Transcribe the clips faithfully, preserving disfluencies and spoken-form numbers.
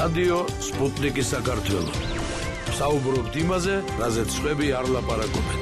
რადიო სპუტნიკის საქართველო. საუბრობთ იმაზე, რაზეც სხვები არ ლაპარაკობენ.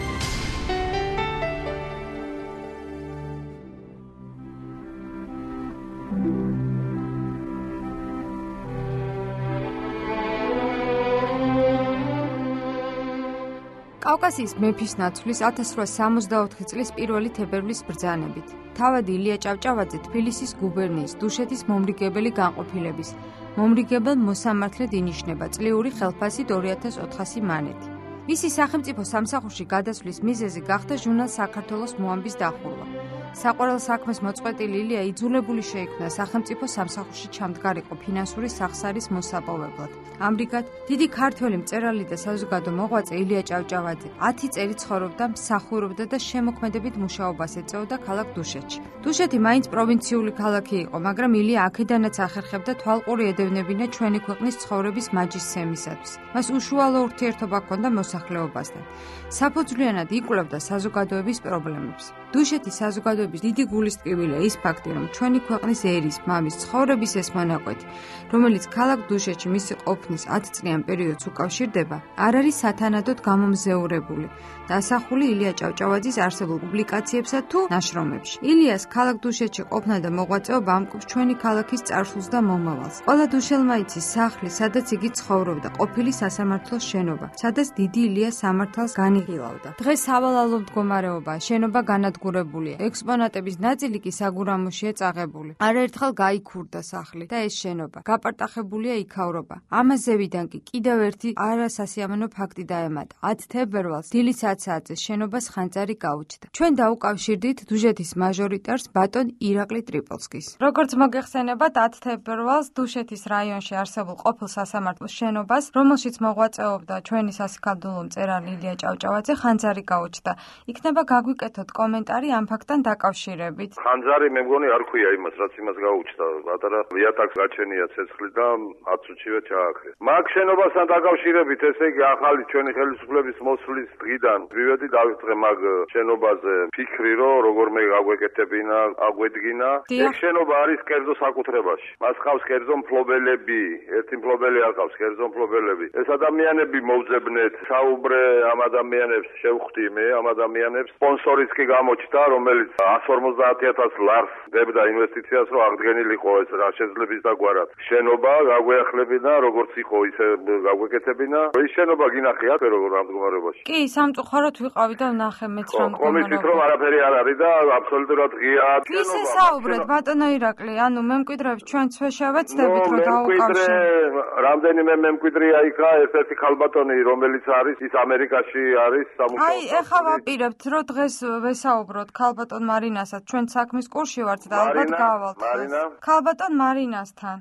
კავკასიის მეფის ნაცვლის ათას რვაასი სამოცდაოთხი წლის პირველი თებერვლის ბრძანებით თავად ილია ჭავჭავაძე თბილისის გუბერნიის დუშეთის მომრიგებელი განყოფილების მომრიგებელ მოსამართლედ ინიშნება წლიური ხელფასით ორი ათას ოთხასი მანეთი. მისი სახელმწიფო სამსახურში გადასვლის მიზეზი გახდა ჟურნალ საქართველოს მოამბის დახურვა. საყვარელ საქმეს მოწყვეტილი ილია იძულებული შეიქმნა სახელმწიფო სამსახურში ჩამდგარიყო ფინანსური სახსარის მოსაპოვებლად. ამრიგად, დიდი ქართველი მწერალი და საზოგადო მოღვაწე ილია ჭავჭავაძე ათი წელი ცხოვრობდა, მსახურობდა და შემოქმედებით მუშაობას ეწეოდა ქალაქ დუშეთში. დუშეთი მაინც პროვინციული ქალაქი იყო, მაგრამ ილია აქედანაც ახერხებდა თვალყური ედევნებინა ჩვენი ქვეყნის ცხოვრების მაჯისცემისათვის. მას უშუალო ურთიერთობა ჰქონდა მოსახლეობასთან. საფუძვლიანად იკვლევდა საზოგადოების პრობლემებს. დუშეთის საზოგადოების დიდი გულისტკივილია ის ფაქტი, რომ ჩვენი ქვეყნის ერის მამის ცხოვრების ეს მონაკვეთი, რომელიც ქალაქ დუშეთში მისი ყოფნის ათწლიან პერიოდს უკავშირდება, არ არის სათანადოდ გამომზეურებული და ასახული ილია ჭავჭავაძის არსებულ პუბლიკაციებსა თუ ნაშრომებში. ილიას ქალაქ დუშეთში ყოფნა და მოღვაწეობა ამკობს ჩვენი ქალაქის წარსულს და მომავალს. ყველა დუშელმა იცის სახლი, სადაც იგი ცხოვრობდა, ყოფილი სასამართლოს შენობა, სადაც დიდი ილია სამართალს განიღილავდა. დღეს სავალალო მდგომარეობა, შენობა განადგურებულია. ექსპონატების ნაწილი კი საგურამოში ეწაღებული. არაერთხელ გაიქურდა სახლი და ეს შენობა. გაპარტახებულია იქავრობა. ამაზევიდან კი კიდევ ერთი არასასიამოვნო ფაქტი დაემატა. ათი თებერვალს დილის ათი საათზე შენობას ხანძარი გაუჩნდა. ჩვენ დაუკავშირდით დუშეთის მაჟორიტარს ბატონ ირაკლი ტრიპოლსკის. როგორც მოგეხსენებათ, ათი თებერვალს დუშეთის რაიონში არსებულ ყოფილ სასამართლოს შენობას, რომელშიც მოღვაწეობდა ჩვენი სასიქადულო მწერალი ილია ჭავჭავაძე, ხანძარი გაუჩნდა. იქნება გაგვიკეთოთ კომენტარი ამ ფაქტთან დაკავშირებით. ხანძარი მე მგონი არ ქვია იმას, რაც იმას გაუჩნდა. პატარა იატაკს გაჩენია ცეცხლი და აცუჩივე ჩააქრეს. მაგ შენობასთან დაკავშირებით, ესე იგი ახალი ჩვენი ხელისუფლების მოსვლის დღიდან მივედი დავიწყე მაგ შენობაზე ფიქრი, რომ როგორმე გაგვეკეთებინა, აგვედგინა. ეს შენობა არის კერძო საკუთრებაში. მას ყავს კერძო მფლობელები, ერთი მფლობელი არ ყავს, კერძო მფლობელები. ეს ადამიანები მოვძებნეთ, საუბრე ამ ადამიანებს შევხვდი მე, ამ ადამიანებს სპონსორიც კი გამოჩნდა, რომელიც εκατს ორმოცდაათი ათას ლარს დებდა ინვესტიციას, რომ აღდგენილიყო ეს რა შეძლების დაგვარად. შენობა გაგვეახლებინა, როგორც იყო, ისე გაგვეკეთებინა. ის შენობა გინახიათ როგორ ამ მდგომარეობაში? კი, სამწუხაროდ ვიყავი და ვნახე მეც რა მდგომარეობა. კომისით რომ არაფერი არ არის და აბსოლუტურად ღიაა შენობა. ვის ესაუბრეთ, ბატონო ირაკლი? ანუ მემკვიდრეებს ჩვენც ვეშავეცდებით, რომ დაუკავშირდეთ. რამდენიმე მემკვიდრეა იქა, ერთ-ერთი ხალბატონი, რომელიც არის ის ამერიკაში არის სამუშაო. აი, ეხლა ვაპირებთ, რომ დღეს ვესაუბროთ ქალბატონ მარინასაც, ჩვენ საქმის კურსში ვართ და ალბათ გავალთ. მარინა? ქალბატონ მარინასთან.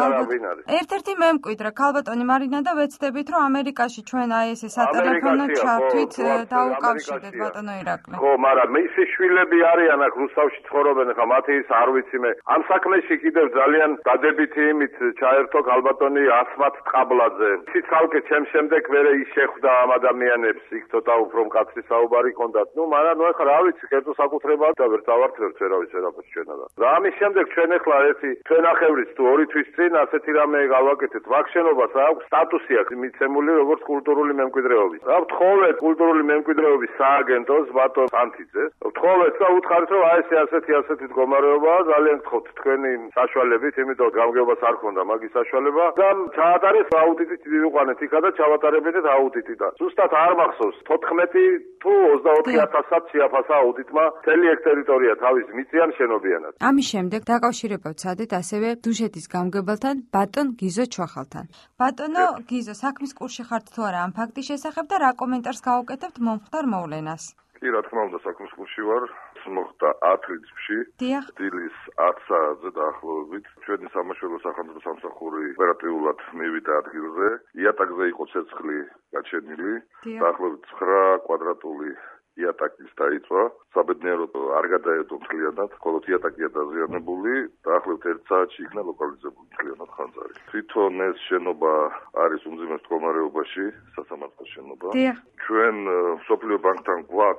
ერთ-ერთი მემკვიდრე, ქალბატონი მარინა და ვეცდებით, რომ ამერიკაში ჩვენ აი ესე სატელეფონო ჩართვით დაუკავშირდეთ ბატონო ირაკლი. ხო, მაგრამ მისი შვილები არიან აქ რუსთავში ცხოვრობენ, ხა მათი ის არ ვიცი მე. ამ საქმეში კიდევ ძალიან დადებითი იმით ჩაერთო ქალბატონი ასმათ ტყაბლაძე. ის ცალკე ჩემ შემდეგ მერე ის შეხვდა ამ ადამიანებს, იქ ცოტა უფრო მკაცრი საუბარი ჰქონდათ. ნუ, მაგრამ ნუ ახლა რა ვიცი, კერძო საკუთრებაა და ვერ დავართვერთ ვერავის ვერაფერს ჩვენადა. და ამის შემდეგ ჩვენ ახლა ერთი ჩვენახევრიც თუ ორი თვის წინ ასეთი რამე გავაკეთეთ. ვაკ შენობას აქვს სტატუსი აქვს მიცემული როგორც კულტურული მემკვიდრეობის. რა ვთხოვეთ კულტურული მემკვიდრეობის სააგენტოს ბატონ სანთიძეს. ვთხოვეთ და უთხარით რომ აი ესე ასეთი ასეთი მდგომარეობაა, ძალიან გთხოვთ თქვენი საშუალებით, იმიტომ რომ გამგეობას არ ქონდა მაგის საშუალება და ჩაატარეს აუდიტით ვიყვანეთ იქა და ჩავატარებინეთ აუდიტი და ზუსტად არ მახსოვს თოთხმეტი თუ ოცდაოთხი ათასად შეაფასა აუდიტმა მთელი ეს ტერიტორია თავის მიწიან შენობიანად. ამის შემდეგ დაკავშირება ვცადეთ ასევე დუშეთის გამგებელთან ბატონ გიზო ჩოხალთან. ბატონო გიზო, საქმის კურსში ხართ თუ არა ამ ფაქტის შესახებ და რა კომენტარს გაუკეთებთ მომხდარ მოვლენას? კი, რა თქმა უნდა, საქმის კურსში ვარ. მოხდა ათ რიცხვში, დილის ათი საათზე დაახლოებით. ჩვენი სამაშველო სახელმწიფო სამსახური ოპერატიულად მივიდა ადგილზე. იატაკზე იყო ცეცხლი გაჩენილი, დაახლოებით ცხრა კვადრატული იატაკის დაიწვა. საბედნიეროდ არ გადაედო მთლიანად, ხოლო იატაკია დაზიანებული, დაახლოებით ერთ საათში იქნა ლოკალიზებული მთლიანად ხანძარი. თვითონ ეს შენობა არის უმძიმეს მდგომარეობაში, სასამართლოს შენობა. ჩვენ სოფლიო ბანკთან გვაქვს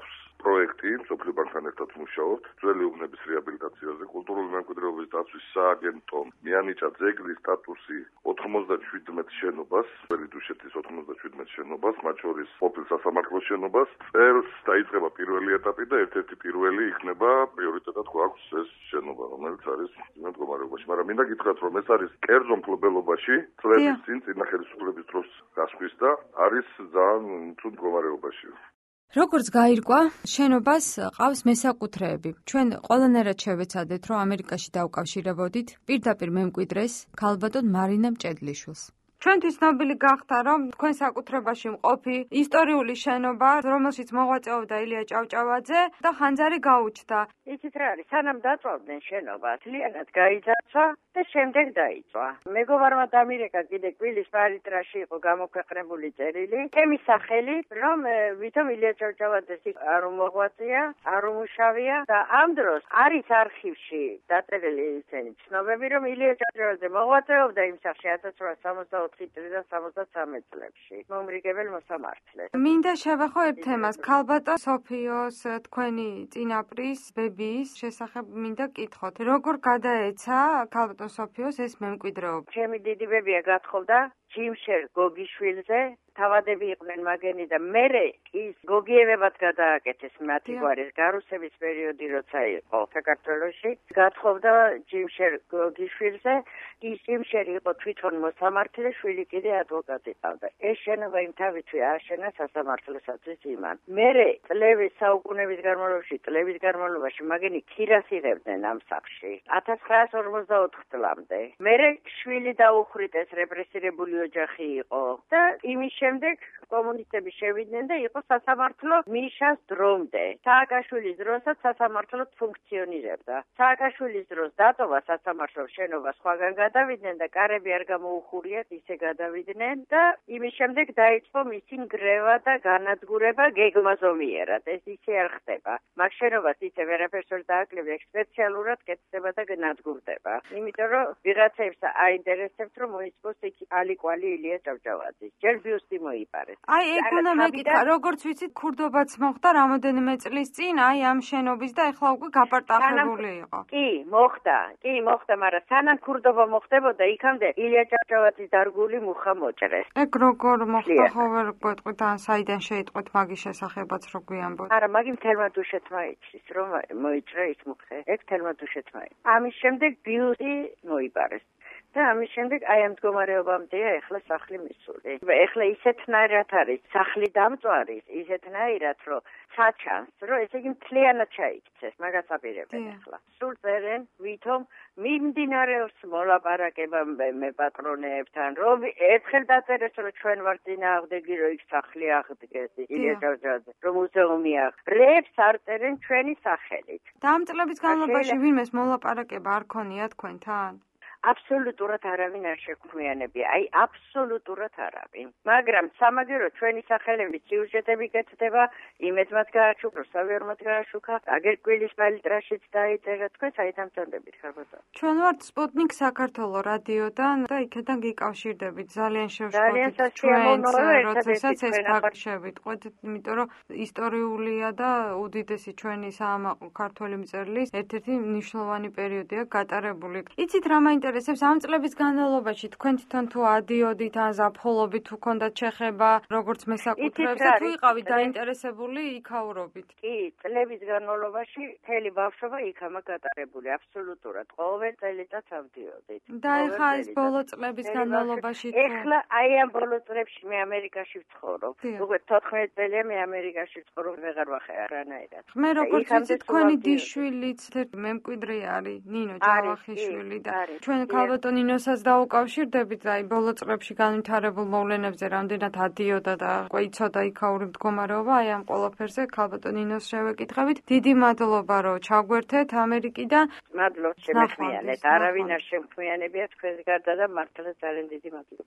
პროექტი, სოფლიო ბანკთან ერთად მუშაობთ, ძველი უბნების რეაბილიტაციაზე, კულტურული მემკვიდრეობის დაცვის სააგენტომ მიანიჭა ძეგლის სტატუსი ოთხმოცდაშვიდმეტ შენობას, ძველი დუშეთის ოთხმოცდაშვიდმეტ შენობას, მათ შორის ყოფილ სასამართლოს შენობას. წერს დაიწყება პირველი ეტაპი და ერთ-ერთი პირველი იქნება პრიორიტეტად გვაქვს ეს შენობა, რომელიც არის ძველ მდგომარეობაში. მაგრამ მინდა გითხრათ, რომ ეს არის კერძო მფლობელობაში, წლების წინ წინა ხელისუფლების დროს გასვლის და არის ძალიან ცუდ მდგომარეობაში. როგორც გაირკვა, შენობას ყავს მესაკუთრეები. ჩვენ ყველანაირად შევეცადეთ, რომ ამერიკაში დავკავშირებოდით პირდაპირ მემკვიდრეს, ქალბატონ მარინა მჭედლიშვილს. ჩვენთვის ცნობილი გახდა, რომ თქვენ საკუთრებაში მყოფი ისტორიული შენობა, რომელშიც მოღვაწეობდა ილია ჭავჭავაძე და ხანძარი გაუჩნდა. იცით რა არის, სანამ დაწვავდნენ შენობა, მთლიანად გაიძარცვა და შემდეგ დაიწვა. მეგობარმა დამირეკა კიდე კვილის პარიტრაში იყო გამოქვეყნებული წერილი, თემის სახელით, რომ ვითომ ილია ჭავჭავაძეს არ უმოღვაწეა, არ უმუშავია და ამ დროს არის არქივში დაწერილი ისეთი ცნობები, რომ ილია ჭავჭავაძე მოღვაწეობდა იმ სახში ათას რვაასა სამოცდაოთხი წლიდან სამოცდათვრამეტ წლებში. მომრიგებელ მოსამართლეს. მინდა შევახო ერთ თემას, ქალბატონ სოფიოს თქვენი წინაპრის ბებიის შესახებ მინდა კითხოთ. როგორ გადაეცა ქალბატონ სოფიოს ეს მემკვიდრეობა? ჩემი დიდი ბებია გათხოვდა ჯიმშერ გოგიშვილზე, თავადები იყვნენ მაგენი და მერე ის გოგიევებად გადააკეთეს მათი გვარის გარუსების პერიოდი როცა იყო საქართველოში. გათხოვდა ჯიმშერ გოგიშვილზე, ის ჯიმშერი იყო თვითონ მოსამართლე, შვილი კიდე ადვოკატი ყავდა. ეს შენობა იმთავითვე ააშენა სასამართლოსათვის იმან. მერე წლების საუკუნეების განმავლობაში, წლების განმავლობაში მაგენი ქირას იღებდნენ ამ სახლში. ათას ცხრაასა ორმოცდაოთხ წლამდე. მერე შვილი დაუხრიტეს, რეპრესირებული ოჯახი იყო და იმის შემდეგ კომუნისტები შევიდნენ და იყო სასამართლო მიშას დრომდე. სააკაშვილის დროსაც სასამართლო ფუნქციონირებდა. სააკაშვილის დროს დატოვა სასამართლო შენობა, სხვაგან გადავიდნენ და კარები არ გამოუხურიათ, ისე გადავიდნენ და იმის შემდეგ დაიწყო მისი ნგრევა და განადგურება გეგმაზომიერად. ეს ისე არ ხდება. მაგ შენობას ისე ვერაფერს ვერ დააკლებია, სპეციალურად კეთდება და განადგურდება. იმიტომ რომ ვიღაცებს აინტერესებთ, რომ მოიწყოს იქ ალიკვალი ილია ჭავჭავაძის. ჯერ ბიუსტი მოიპარეს. აი, ეგ უნდა მეკითხა, როგორც ვიცით, ქურდობაც მოხდა რამოდენიმე წლის წინ, აი ამ შენობის და ეხლა უკვე გაპარტახებული იყო. კი, მოხდა, კი, მოხდა, მაგრამ სანამ ქურდობა მოხდებოდა, იქამდე ილია ჭავჭავაძის დარგული მუხა მოჭრეს. ეგ როგორ მოხდა, ხო ვერ გვეტყვით, ან საიდან შეიტყვეთ მაგის შესახებაც რო გვიამბოთ? არა, მაგი მთელმა დუშეთმა იცის, რომ მოიჭრა ის მუხე. ეგ მთელმა დუშეთმა. ამის შემდეგ ბიუსტი მოიპარეს. და ამის შემდეგ აი ამ მდგომარეობამდეა ეხლა სახლი მისული. ეხლა ისეთნაირად არის სახლი დამწვარის, ისეთნაირად, რომ საჩანს, რომ ესე იგი მთლიანად ჩაიქცეს, მაგას აპირებენ ეხლა. სულ წერენ, ვითომ მიმდინარეობს მოლაპარაკება მე პატრონეებთან, რომ ერთხელ დაწერეს, რომ ჩვენ ვარ წინააღმდეგი, რომ იქ სახლი აღდგეს, ილია ჭავჭავაძე, რომ მუზეუმი აღ. რებს არ წერენ ჩვენი სახელით. და ამ წლების განმავლობაში ვინმეს მოლაპარაკება არ ქონია თქვენთან? აბსოლუტურად არავინ არ შექმნიანებია, აი აბსოლუტურად არავინ. მაგრამ სამაგერო ჩვენი სახელები სიუჟეტები კეთდება, იმედმაც გააშუქა, სავიორმად გააშუქა, აგერკვილის პალიტრაშიც დაიწერა, თქვენ საიდან წოდებით ხარბატონ. ჩვენ ვართ სპუტნიკ საქართველო რადიოდან და იქიდან გიკავშირდებით, ძალიან შევშფოთით ჩვენს, როდესაც ეს ფაქტი შევიტყვეთ, იმიტომ რომ ისტორიულია და უდიდესი ჩვენი საამაყო ქართველი მწერლის ერთ-ერთი მნიშვნელოვანი პერიოდია გატარებული. იცით რა მაინტერესებს? ამ წლების განმავლობაში თქვენ თვითონ თუ ადიოდით, ან ზაფხულობით თუ ქონდათ შეხება, როგორც მესაკუთრეებზე, თუ იყავით დაინტერესებული იქაურობით? კი, წლების განმავლობაში მთელი ბავშვობა იქამა გატარებული, აბსოლუტურად. ყოველ წელიწადს ავდიოდით. და ეხლა ეს ბოლო წლების განმავლობაში თუ ეხლა აი ამ ბოლო წლებში მე ამერიკაში ვცხოვრობ. უკვე თოთხმეტ წელია მე ამერიკაში ვცხოვრობ, ვეღარ ვახე არანაირად. მე როგორც ვიცი, თქვენი დიშვილიც ერთ მემკვიდრე არის, ნინო ჯავახიშვილი და ჩვენ ქალბატონ ნინოსაც დაუკავშირდებით, აი ბოლო წლებში განვითარებულ მოვლენებზე რამდენად ადიოდა და ყვეიცოდა იქაური მდგომარეობა, აი ამ ყველაფერზე ქალბატონ ნინოს შევეკითხებით. დიდი მადლობა, რომ ჩაგვერთეთ ამერიკიდან. მადლობა, შემეხმიანეთ. არავინ არ შემხმიანებია თქვენს გარდა და მართლა ძალიან დიდი მადლობა.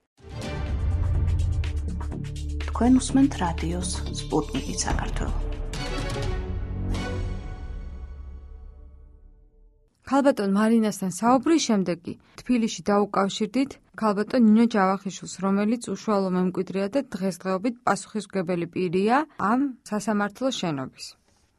თქვენ უსმენთ რადიოს სპუტნიკი საქართველო. ქალბატონ მარინასთან საუბრის შემდეგ კი თბილისში დაუკავშირდით ქალბატონ ნინო ჯავახიშვილს, რომელიც უშუალო მემკვიდრეა და დღესდღეობით პასუხისმგებელი პირია ამ სასამართლოს შენობის.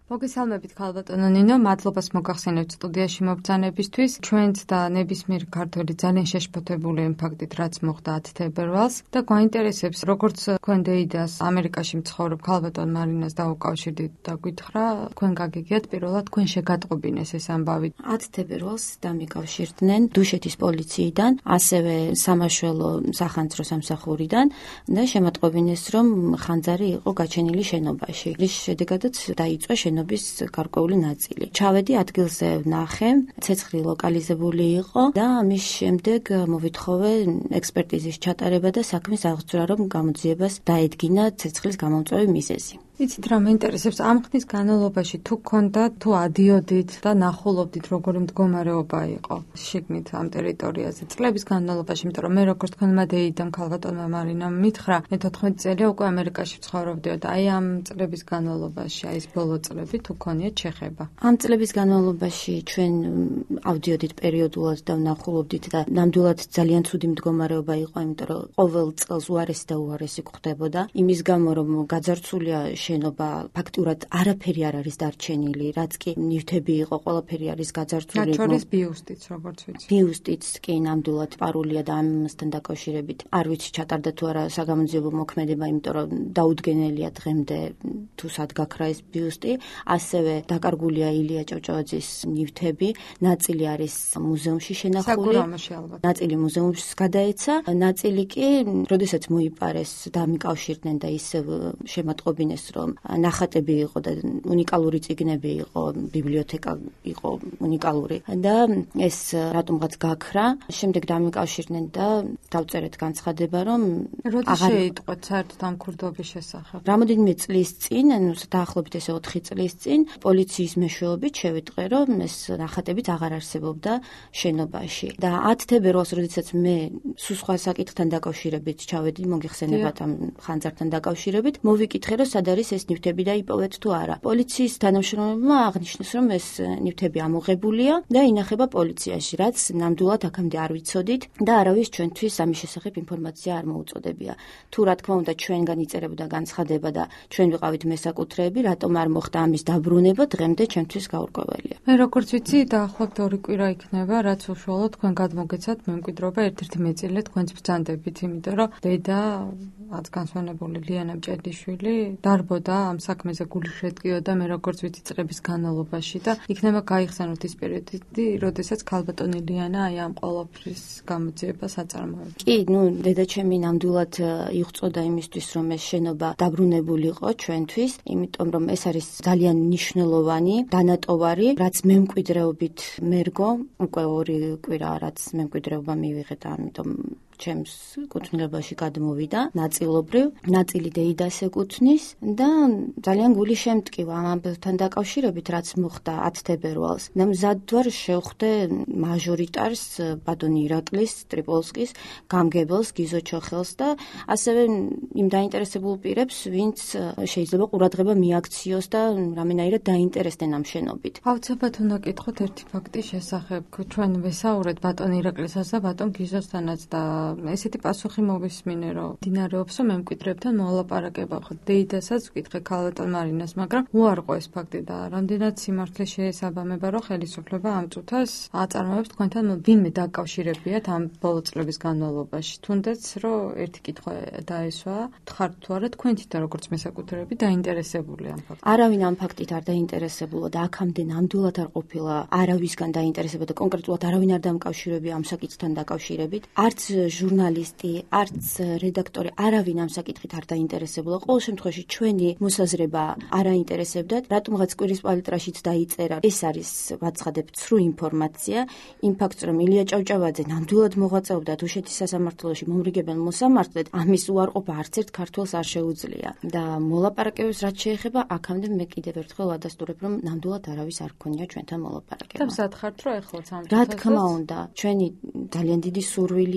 მოგესალმებით ქალბატონო ნინო, მადლობას მოგახსენებთ სტუდიაში მობრძანებისთვის. ჩვენც და ნებისმიერი ქართველი ძალიან შეშფოთებული იმ ფაქტით, რაც მოხდა ათი თებერვალს და გვაინტერესებს, როგორც თქვენ დეიდას ამერიკაში მცხოვრებ ქალბატონ მარინას დაუკავშირდით და გითხრა, თქვენ გაგიგიათ პირველად თქვენ შეგატყობინეს ეს ამბავი. ათი თებერვალს დამიკავშირდნენ დუშეთის პოლიციიდან, ასევე სამაშველო სახანძრო სამსახურიდან და შემატყობინეს, რომ ხანძარი იყო გაჩენილი შენობაში. რის შედეგადაც დაიწვა შენობის გარკვეული ნაწილი. ჩავედი ადგილზე ვნახე, ცეცხლი ლოკალიზებული იყო და ამის შემდეგ მოვითხოვე ექსპერტიზის ჩატარება და საქმის აღძვრა, რომ გამოძიებას დაედგინა ცეცხლის გამომწვევი მიზეზი. იცით რა მეინტერესებს ამ ხნის განმავლობაში თუ გქონდა თუ ადიოდით და ნახულობდით როგორი მდგომარეობა იყო შიგნით ამ ტერიტორიაზე წლების განმავლობაში, იმიტომ რომ მე როგორც თქვენმა დეიდამ ქალბატონმა მარინამ მითხრა, მე თოთხმეტი წელია უკვე ამერიკაში ცხოვრობდიო და აი ამ წლების განმავლობაში, აი ეს ბოლო წლები თუ გქონიათ შეხება. ამ წლების განმავლობაში ჩვენ ავდიოდით პერიოდულად და ვნახულობდით და ნამდვილად ძალიან ცუდი მდგომარეობა იყო, იმიტომ რომ ყოველ წელს უარესი და უარესი გვხდებოდა. იმის გამო რომ გაძარცულია შენობა ფაქტურად არაფერი არ არის დარჩენილი, რაც კი ნივთები იყო, ყველაფერი არის გაძარცვული. რაც შორის ბიუსტიც, როგორც ვიცი. ბიუსტიც კი ნამდვილად პარულია და ამასთან დაკავშირებით. არ ვიცი ჩატარდა თუ არა საგამოძიებო მოქმედება, იმიტომ რომ დაუდგენელია დღემდე თუ სად გაქრა ეს ბიუსტი. ასევე დაკარგულია ილია ჭავჭავაძის ნივთები, ნაწილი არის მუზეუმში შენახული. საგურამოში ალბათ. ნაწილი მუზეუმს გადაეცა, ნაწილი კი, როდესაც მოიპარეს და მიკავშირდნენ და ისევ შემატყობინეს, რომ ნახატები იყო და უნიკალური წიგნები იყო, ბიბლიოთეკა იყო უნიკალური და ეს რატომღაც გაქრა, შემდეგ დამიკავშირდნენ და დავწერეთ განცხადება, რომ როდის შეიტყვეთ საერთოდ ამ ქურდობის შესახებ? რამოდენიმე წლის წინ, ანუ დაახლოებით ესე ოთხი წლის წინ, პოლიციის მეშვეობით შევიტყვე, რომ ეს ნახატებიც აღარ არსებობდა შენობაში. და ათი თებერვალს, როდესაც მე სულ სხვა საკითხთან დაკავშირებით ჩავედი, მოგიხსენებათ ამ ხანძართან დაკავშირებით, მოვიკითხე, რომ სად არის ეს ნივთები და იპოვეთ თუ არა. პოლიციის თანამშრომლებმა აღნიშნეს, რომ ეს ნივთები ამოღებულია და ინახება პოლიციაში, რაც ნამდვილად აქამდე არ ვიცოდით და არავის ჩვენთვის ამის შესახებ ინფორმაცია არ მოუწოდებია. თუ რა თქმა უნდა ჩვენგან იწერებოდა განცხადება და ჩვენ ვიყავით მესაკუთრეები, რატომ არ მოხდა ამის დაბრუნება, დღემდე ჩვენთვის გაურკვეველია. მე როგორც ვიცი, დაახლოებით ორი კვირა იქნება, რაც უშუალოდ თქვენ გადმოგეცათ მემკვიდრეობა ერთ-ერთი მეწილე თქვენც ბრძანდებით, იმიტომ რომ დედა ათ განსვენებული ლიანა მჭედლიშვილი დარბოდა ამ საქმეზე გული შედგიოდა, მე როგორც ვიცი წლების განმავლობაში და იქნება გაიხსენოთ ის პერიოდი, როდესაც ქალბატონი ლიანა აი ამ ყოველფრის გამოძიებას აწარმოებდა. კი, ნუ დედაჩემი ნამდვილად იღვწოდა იმისთვის, რომ ეს შენობა დაბრუნებულიყო ჩვენთვის, იმიტომ რომ ეს არის ძალიან მნიშვნელოვანი დანატოვარი, რაც მემკვიდრეობით მერგო, უკვე ორი კვირა რაც მემკვიდრეობა მივიღეთ, ამიტომ ჩემს კუთვნილებაში გადმოვიდა ნაწილობრივ, ნაწილი დეიდას ეკუთვნის და ძალიან გული შემტკივა ამ ამბებთან დაკავშირებით, რაც მოხდა ათი თებერვალს. მზად ვარ შევხვდე მაჟორიტარს ბატონი ირაკლის ტრიპოლსკის გამგებელს გიზო ჩოხელს და ასევე იმ დაინტერესებულ პირებს, ვინც შეიძლება ყურადღება მიაქციოს და რამენაირად დაინტერესდნენ ამ შენობით. აუცილებლად უნდა გითხოთ ერთი ფაქტის შესახებ. ჩვენ ვესაუბრეთ ბატონ ირაკლისას და ბატონ გიზოსთანაც და ესეთი პასუხი მოვისმინე, რომ დინარეობს, რომ მემკვიდრეებთან მოლაპარაკება. ხო, დეიდასაც ვკითხე ქალბატონ მარინას, მაგრამ უარყო ეს ფაქტი და რამდენად სიმართლე შეესაბამება, რომ ხელისუფლება ამ წუთას აწარმოებს თქვენთან ვინმე დაკავშირებიათ ამ ბოლო წლების განმავლობაში. თუნდაც, რომ ერთი კითხვა დაესვა, თხართ თუ არა თქვენ თვითონ როგორც მესაკუთრეები დაინტერესებული ამ ფაქტით. არავინ ამ ფაქტით არ დაინტერესებულა და აქამდე ნამდვილად არ ყოფილა არავისგან დაინტერესება და კონკრეტულად არავინ არ დამკავშირებია ამ საკითხთან დაკავშირებით. არც ჟურნალისტი, არც რედაქტორი, არავინ ამ საკითხით არ დაინტერესებულა. ყოველ შემთხვევაში ჩვენი მოსაზრება არ აინტერესებდათ, რატომღაც კვირის პალიტრაშიც დაიწერა. ეს არის ვაცხადებ ცრუ ინფორმაცია, იმ ფაქტს, რომ ილია ჭავჭავაძე ნამდვილად მოღვაწეობდა დუშეთის სასამართლოში მომრიგებელ მოსამართლედ, ამის უარყოფა არც ერთ ქართველს არ შეუძლია. და მოლაპარაკებებს რაც შეეხება, აქამდე მე კიდევ ერთხელ ადასტურებ, რომ ნამდვილად არავის არ გქონია ჩვენთან მოლაპარაკება. და მზად ხართ, რომ ეხლაც ამ რა თქმა უნდა, ჩვენი ძალიან დიდი სურვილია,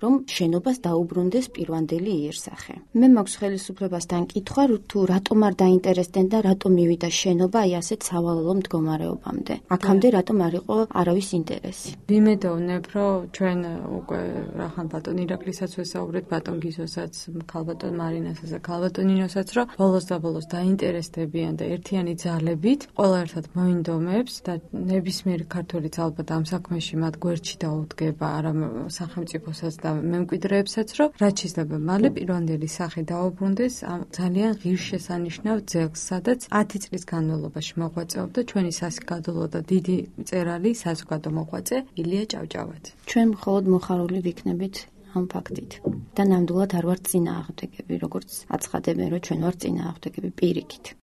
რომ შენობას დაუბრუნდეს პირვანდელი იერსახე. მე მაქვს ხელისუფლებასთან კითხვა, თუ რატომ არ დაინტერესდნენ და რატომ მივიდა შენობა აი ასეთ სავალალო მდგომარეობამდე. აქამდე რატომ არ იყო არავის ინტერესი. ვიმედოვნებ, რომ ჩვენ უკვე რახან ბატონ ირაკლისაც ვესაუბრეთ, ბატონ გიზოსაც, ქალბატონ მარინასაც და ქალბატონ ნინოსაც, რომ ბოლოს და ბოლოს დაინტერესდებიან და ერთიანი ძალებით ყველა ერთად მოინდომებს და ნებისმიერი ქართველიც ალბათ ამ საქმეში მათ გვერდში დაუდგება არა სახელმწიფოსაც და მემკვიდრეებსაც, რომ რაც შეიძლება მალე პირვანდელი სახე დაუბრუნდეს ამ ძალიან ღირსშესანიშნავ ძეგლს, სადაც ათი წლის განმავლობაში მოღვაწეობდა ჩვენი საზოგადო და დიდი მწერალი საზოგადო მოღვაწე ილია ჭავჭავაძე. ჩვენ მხოლოდ მოხარული ვიქნებით ამ ფაქტით და ნამდვილად არ ვართ წინააღმდეგები, როგორც აცხადებენ, რომ ჩვენ ვართ წინააღმდეგები პირიქით.